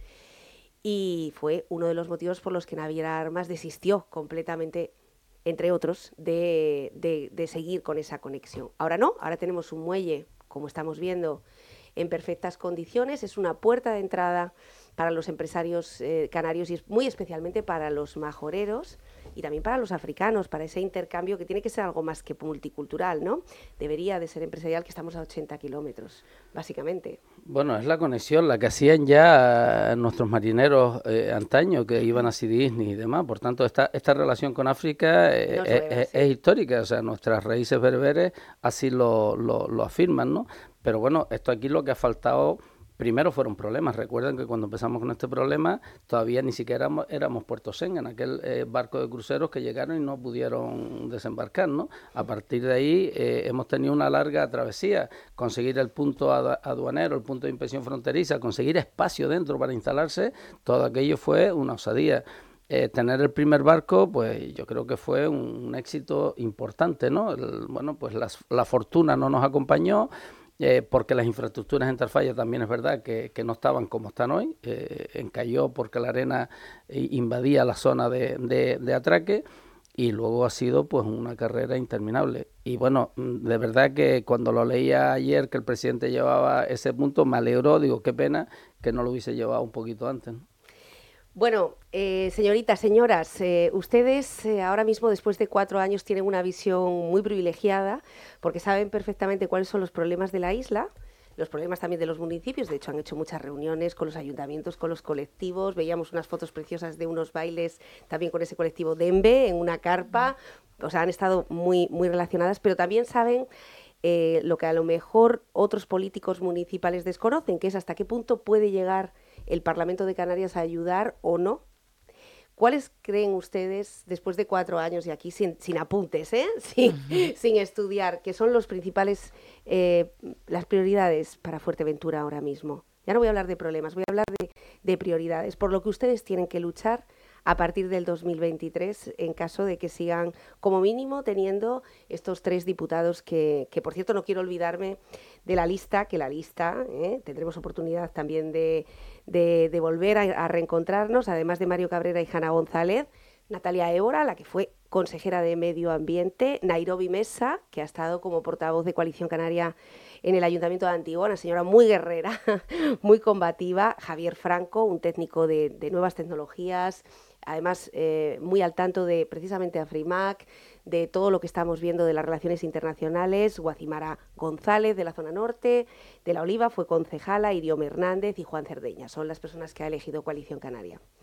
y fue uno de los motivos por los que Naviera Armas desistió completamente, entre otros, de, de, de seguir con esa conexión. Ahora no, ahora tenemos un muelle, como estamos viendo, en perfectas condiciones, es una puerta de entrada para los empresarios eh, canarios y muy especialmente para los majoreros y también para los africanos, para ese intercambio que tiene que ser algo más que multicultural, ¿no? Debería de ser empresarial, que estamos a ochenta kilómetros, básicamente. Bueno, es la conexión, la que hacían ya nuestros marineros eh, antaño, que iban a Sidi-Ifni y demás. Por tanto, esta, esta relación con África eh, no es, es, es histórica, o sea, nuestras raíces berberes así lo, lo, lo afirman, ¿no? Pero bueno, esto aquí lo que ha faltado... Primero fueron problemas. Recuerden que cuando empezamos con este problema todavía ni siquiera éramos, éramos Puerto Schengen, aquel eh, barco de cruceros que llegaron y no pudieron desembarcar, ¿no? A partir de ahí eh, hemos tenido una larga travesía, conseguir el punto aduanero, el punto de inspección fronteriza, conseguir espacio dentro para instalarse, todo aquello fue una osadía. Eh, tener el primer barco, pues yo creo que fue un, un éxito importante, ¿no? El, bueno, pues las, la fortuna no nos acompañó, Eh, porque las infraestructuras en Tarfaya también es verdad que, que no estaban como están hoy, eh, encalló porque la arena invadía la zona de, de, de atraque y luego ha sido pues una carrera interminable. Y bueno, de verdad que cuando lo leía ayer que el presidente llevaba ese punto me alegró, digo qué pena que no lo hubiese llevado un poquito antes, ¿no? Bueno, eh, señoritas, señoras, eh, ustedes eh, ahora mismo, después de cuatro años, tienen una visión muy privilegiada porque saben perfectamente cuáles son los problemas de la isla, los problemas también de los municipios. De hecho, han hecho muchas reuniones con los ayuntamientos, con los colectivos. Veíamos unas fotos preciosas de unos bailes también con ese colectivo Dembe en una carpa. O sea, han estado muy, muy relacionadas, pero también saben eh, lo que a lo mejor otros políticos municipales desconocen, que es hasta qué punto puede llegar el Parlamento de Canarias a ayudar o no. ¿Cuáles creen ustedes, después de cuatro años y aquí sin, sin apuntes, ¿eh? sin, uh-huh. sin estudiar, que son los principales, eh, las prioridades para Fuerteventura ahora mismo? Ya no voy a hablar de problemas, voy a hablar de, de prioridades, por lo que ustedes tienen que luchar a partir del dos mil veintitrés, en caso de que sigan, como mínimo, teniendo estos tres diputados que, que por cierto, no quiero olvidarme de la lista, que la lista, ¿eh? tendremos oportunidad también de, de, de volver a, a reencontrarnos, además de Mario Cabrera y Jana González, Natalia Évora, la que fue consejera de Medio Ambiente, Nairobi Mesa, que ha estado como portavoz de Coalición Canaria en el Ayuntamiento de Antigua, una señora muy guerrera, muy combativa, Javier Franco, un técnico de, de nuevas tecnologías, además eh, muy al tanto de precisamente Afrimac, de todo lo que estamos viendo de las relaciones internacionales, Guacimara González de la zona norte, de La Oliva, fue concejala, Iriome Hernández y Juan Cerdeña, son las personas que ha elegido Coalición Canaria.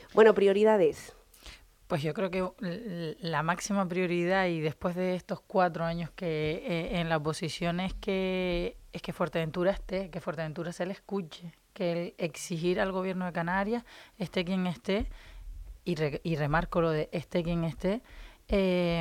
Bueno, prioridades. Pues yo creo que la máxima prioridad, y después de estos cuatro años que eh, en la oposición, es que es que Fuerteventura esté, que Fuerteventura se le escuche, que el exigir al gobierno de Canarias, esté quien esté, y, re, y remarco lo de esté quien esté, eh,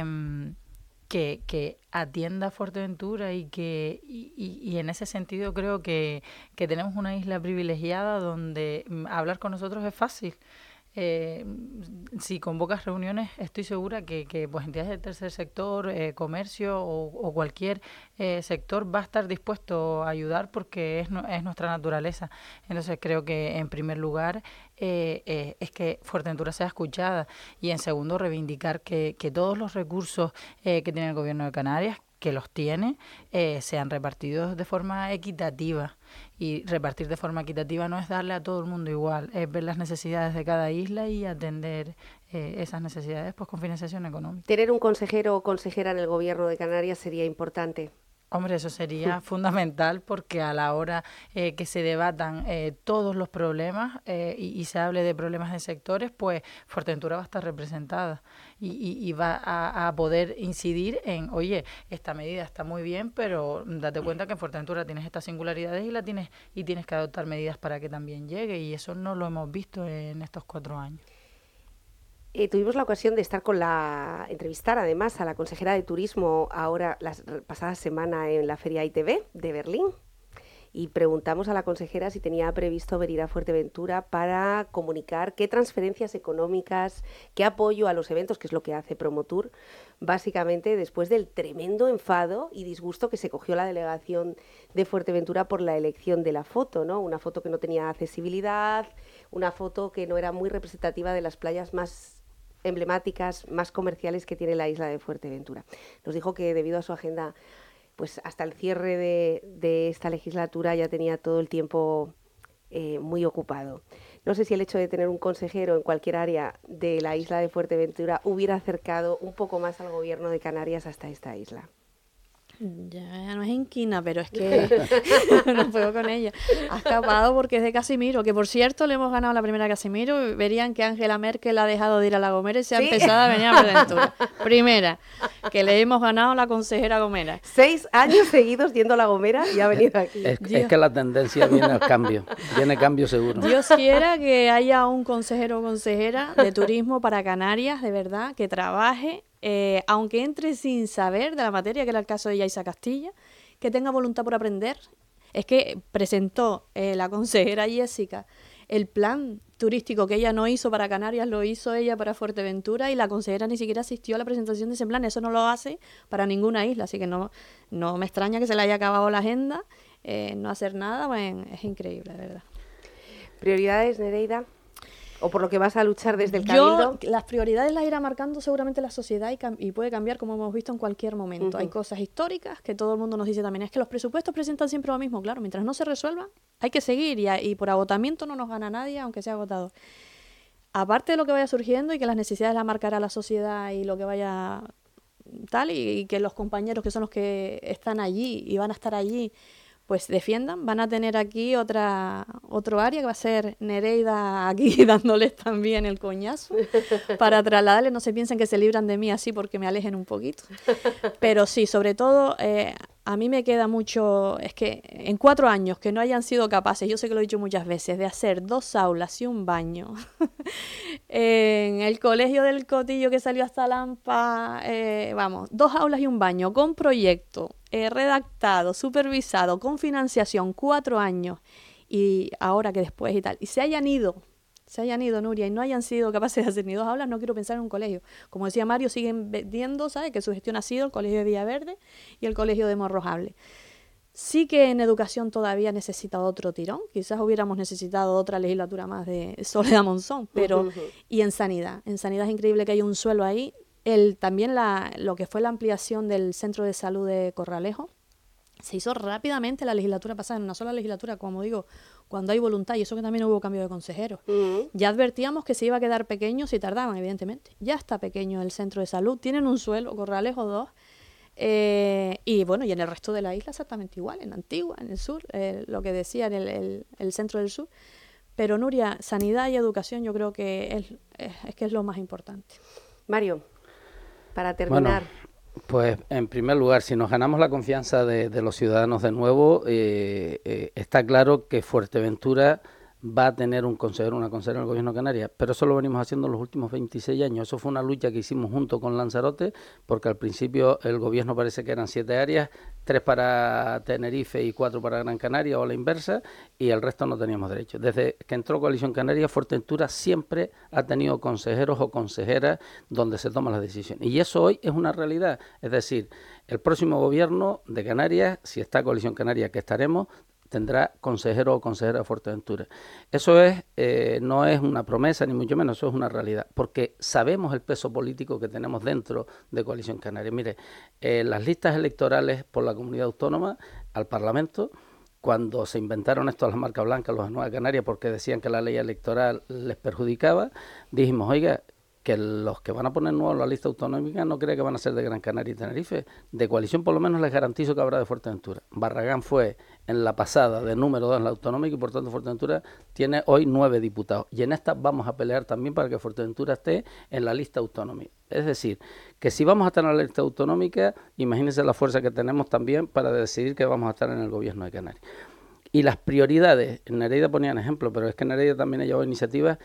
que, que atienda a Fuerteventura y que y, y, y en ese sentido creo que, que tenemos una isla privilegiada donde hablar con nosotros es fácil. Eh, si convocas reuniones, estoy segura que, que pues entidades del tercer sector, eh, comercio o, o cualquier eh, sector va a estar dispuesto a ayudar porque es, no, es nuestra naturaleza. Entonces creo que en primer lugar eh, eh, es que Fuerteventura sea escuchada, y en segundo reivindicar que, que todos los recursos eh, que tiene el gobierno de Canarias, que los tiene, eh, sean repartidos de forma equitativa. Y repartir de forma equitativa no es darle a todo el mundo igual, es ver las necesidades de cada isla y atender eh, esas necesidades pues con financiación económica. ¿Tener un consejero o consejera en el gobierno de Canarias sería importante? Hombre, eso sería fundamental, porque a la hora eh, que se debatan eh, todos los problemas eh, y, y se hable de problemas de sectores, pues Fuerteventura va a estar representada y, y, y va a, a poder incidir en, oye, esta medida está muy bien, pero date cuenta que en Fuerteventura tienes estas singularidades y la tienes y tienes que adoptar medidas para que también llegue, y eso no lo hemos visto en estos cuatro años. Eh, tuvimos la ocasión de estar con la, entrevistar además a la consejera de Turismo ahora, la pasada semana en la Feria I T V de Berlín, y preguntamos a la consejera si tenía previsto venir a Fuerteventura para comunicar qué transferencias económicas, qué apoyo a los eventos, que es lo que hace Promotur, básicamente después del tremendo enfado y disgusto que se cogió la delegación de Fuerteventura por la elección de la foto, ¿no? Una foto que no tenía accesibilidad, una foto que no era muy representativa de las playas más emblemáticas, más comerciales que tiene la isla de Fuerteventura. Nos dijo que debido a su agenda, pues hasta el cierre de, de esta legislatura ya tenía todo el tiempo eh, muy ocupado. No sé si el hecho de tener un consejero en cualquier área de la isla de Fuerteventura hubiera acercado un poco más al gobierno de Canarias hasta esta isla. Ya no es inquina, pero es que no puedo con ella. Ha escapado porque es de Casimiro, que por cierto le hemos ganado la primera a Casimiro. Verían que Angela Merkel ha dejado de ir a La Gomera y se ha ¿Sí? empezado a venir a Fuerteventura. Primera, que le hemos ganado a la consejera Gomera. Seis años seguidos yendo a La Gomera y ha venido aquí. Es, es que la tendencia viene al cambio, viene cambio seguro. Dios quiera que haya un consejero o consejera de turismo para Canarias, de verdad, que trabaje. Eh, aunque entre sin saber de la materia, que era el caso de Yaisa Castilla, que tenga voluntad por aprender. Es que presentó eh, la consejera Jessica el plan turístico que ella no hizo para Canarias, lo hizo ella para Fuerteventura, y la consejera ni siquiera asistió a la presentación de ese plan. Eso no lo hace para ninguna isla, así que no, no me extraña que se le haya acabado la agenda, eh, no hacer nada, bueno, es increíble, de verdad. ¿Prioridades, Nereida? ¿O por lo que vas a luchar desde el Cabildo? Yo, las prioridades las irá marcando seguramente la sociedad y, y puede cambiar, como hemos visto, en cualquier momento. Uh-huh. Hay cosas históricas que todo el mundo nos dice también. Es que los presupuestos presentan siempre lo mismo. Claro, mientras no se resuelvan, hay que seguir y, y por agotamiento no nos gana nadie, aunque sea agotado. Aparte de lo que vaya surgiendo y que las necesidades las marcará la sociedad y lo que vaya tal, y, y que los compañeros que son los que están allí y van a estar allí, pues defiendan, van a tener aquí otra otro área que va a ser Nereida aquí dándoles también el coñazo para trasladarles, no se piensen que se libran de mí así porque me alejen un poquito, pero sí, sobre todo eh, a mí me queda mucho, es que en cuatro años que no hayan sido capaces, yo sé que lo he dicho muchas veces, de hacer dos aulas y un baño en el colegio del Cotillo que salió hasta Lampa, eh, vamos, dos aulas y un baño con proyecto, eh, redactado, supervisado, con financiación, cuatro años, y ahora que después y tal, y se hayan ido, se hayan ido, Nuria, y no hayan sido capaces de hacer ni dos aulas, no quiero pensar en un colegio. Como decía Mario, siguen viendo, ¿sabes?, que su gestión ha sido el colegio de Villaverde y el colegio de Morrojable. Sí que en educación todavía necesita otro tirón, quizás hubiéramos necesitado otra legislatura más de Soledad Monzón, pero uh-huh. Y en sanidad, en sanidad es increíble que haya un suelo ahí. El, también la, lo que fue la ampliación del centro de salud de Corralejo, se hizo rápidamente la legislatura pasada, en una sola legislatura, como digo, cuando hay voluntad, y eso que también hubo cambio de consejeros. Uh-huh. Ya advertíamos que se iba a quedar pequeño si tardaban, evidentemente. Ya está pequeño el centro de salud, tienen un suelo, Corralejo dos, eh, y bueno, y en el resto de la isla exactamente igual, en Antigua, en el sur, eh, lo que decía en el, el, el centro del sur. Pero Nuria, sanidad y educación yo creo que es, es, es que es lo más importante. Mario, para terminar. Bueno, pues en primer lugar, si nos ganamos la confianza de, de los ciudadanos de nuevo, eh, eh, está claro que Fuerteventura va a tener un consejero, una consejera en el Gobierno de Canarias, pero eso lo venimos haciendo en los últimos veintiséis años. Eso fue una lucha que hicimos junto con Lanzarote, porque al principio el Gobierno parece que eran siete áreas, tres para Tenerife y cuatro para Gran Canaria, o la inversa, y el resto no teníamos derecho. Desde que entró Coalición Canaria, Fuerteventura siempre ha tenido consejeros o consejeras donde se toman las decisiones. Y eso hoy es una realidad. Es decir, el próximo Gobierno de Canarias, si está Coalición Canaria, que estaremos, tendrá consejero o consejera de Fuerteventura. Eso es eh, no es una promesa, ni mucho menos, eso es una realidad, porque sabemos el peso político que tenemos dentro de Coalición Canaria. Mire, eh, las listas electorales por la comunidad autónoma al Parlamento, cuando se inventaron esto las marcas blancas, los de Nueva Canarias, porque decían que la ley electoral les perjudicaba, dijimos, oiga, que los que van a poner nuevos la lista autonómica no cree que van a ser de Gran Canaria y Tenerife. De Coalición por lo menos les garantizo que habrá de Fuerteventura. Barragán fue en la pasada de número dos en la autonómica y por tanto Fuerteventura tiene hoy nueve diputados. Y en esta vamos a pelear también para que Fuerteventura esté en la lista autonómica. Es decir, que si vamos a estar en la lista autonómica, imagínense la fuerza que tenemos también para decidir que vamos a estar en el Gobierno de Canarias. Y las prioridades, en Nereida ponían ejemplo, pero es que Nereida también ha llevado iniciativas.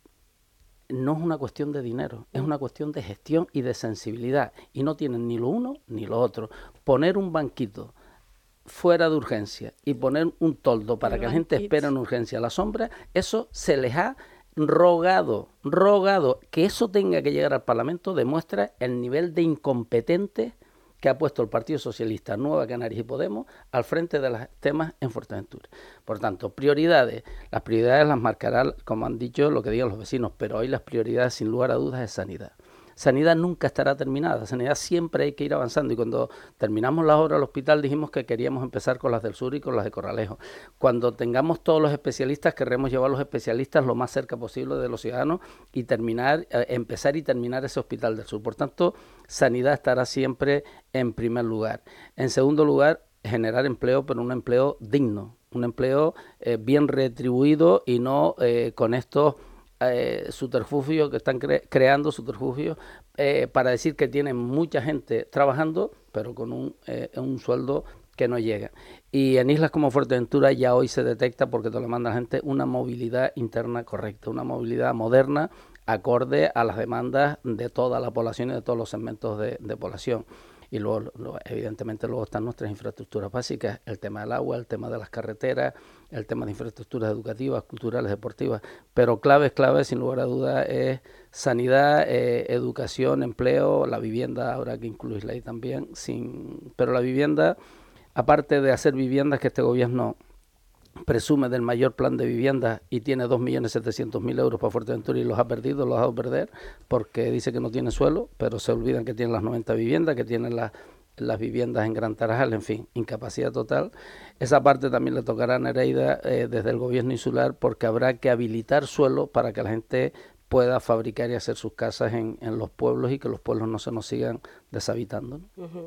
No es una cuestión de dinero, es una cuestión de gestión y de sensibilidad. Y no tienen ni lo uno ni lo otro. Poner un banquito fuera de urgencia y poner un toldo para que la gente espere en urgencia a la sombra, eso se les ha rogado, rogado. Que eso tenga que llegar al Parlamento demuestra el nivel de incompetente que ha puesto el Partido Socialista, Nueva Canarias y Podemos al frente de los temas en Fuerteventura. Por tanto, prioridades. Las prioridades las marcará, como han dicho, lo que digan los vecinos, pero hoy las prioridades, sin lugar a dudas, es sanidad. Sanidad nunca estará terminada, sanidad siempre hay que ir avanzando, y cuando terminamos las obras del hospital dijimos que queríamos empezar con las del sur y con las de Corralejo. Cuando tengamos todos los especialistas, querremos llevar a los especialistas lo más cerca posible de los ciudadanos y terminar, eh, empezar y terminar ese hospital del sur. Por tanto, sanidad estará siempre en primer lugar. En segundo lugar, generar empleo, pero un empleo digno, un empleo eh, bien retribuido y no eh, con estos Eh, subterfugios que están cre creando subterfugios eh, para decir que tienen mucha gente trabajando, pero con un, eh, un sueldo que no llega. Y en islas como Fuerteventura ya hoy se detecta, porque te lo manda la gente, una movilidad interna correcta, una movilidad moderna acorde a las demandas de toda la población y de todos los segmentos de, de población. Y luego, luego, evidentemente, luego están nuestras infraestructuras básicas, el tema del agua, el tema de las carreteras, el tema de infraestructuras educativas, culturales, deportivas. Pero claves, claves, sin lugar a dudas, es sanidad, eh, educación, empleo, la vivienda, habrá que incluirla ahí también. Sin, pero la vivienda, aparte de hacer viviendas que este gobierno presume del mayor plan de vivienda y tiene dos millones setecientos mil euros para Fuerteventura y los ha perdido, los ha dado perder porque dice que no tiene suelo, pero se olvidan que tiene las noventa viviendas, que tiene las, las viviendas en Gran Tarajal, en fin, incapacidad total. Esa parte también le tocará a Nereida eh, desde el gobierno insular, porque habrá que habilitar suelo para que la gente pueda fabricar y hacer sus casas en, en los pueblos y que los pueblos no se nos sigan deshabitando, ¿no? Uh-huh.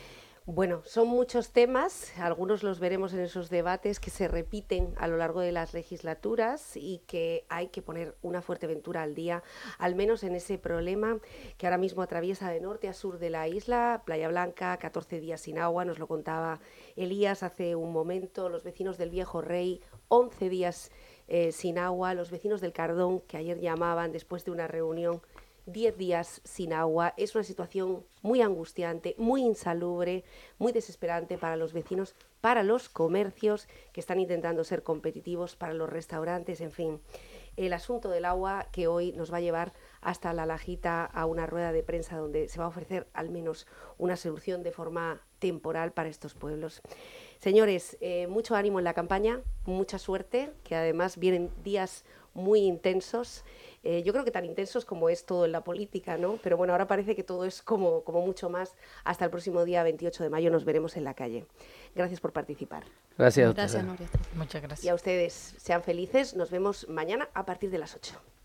Bueno, son muchos temas, algunos los veremos en esos debates que se repiten a lo largo de las legislaturas y que hay que poner una Fuerteventura al día, al menos en ese problema que ahora mismo atraviesa de norte a sur de la isla. Playa Blanca, catorce días sin agua, nos lo contaba Elías hace un momento, los vecinos del Viejo Rey, once días eh, sin agua, los vecinos del Cardón, que ayer llamaban después de una reunión, diez días sin agua. Es una situación muy angustiante, muy insalubre, muy desesperante para los vecinos, para los comercios que están intentando ser competitivos, para los restaurantes, en fin. El asunto del agua que hoy nos va a llevar hasta La Lajita a una rueda de prensa donde se va a ofrecer al menos una solución de forma temporal para estos pueblos. Señores, eh, mucho ánimo en la campaña, mucha suerte, que además vienen días muy intensos. Eh, yo creo que tan intensos como es todo en la política, ¿no? Pero bueno, ahora parece que todo es como, como mucho más. Hasta el próximo día veintiocho de mayo nos veremos en la calle. Gracias por participar. Gracias. Gracias, Nuria. Muchas gracias. Y a ustedes, sean felices. Nos vemos mañana a partir de las ocho.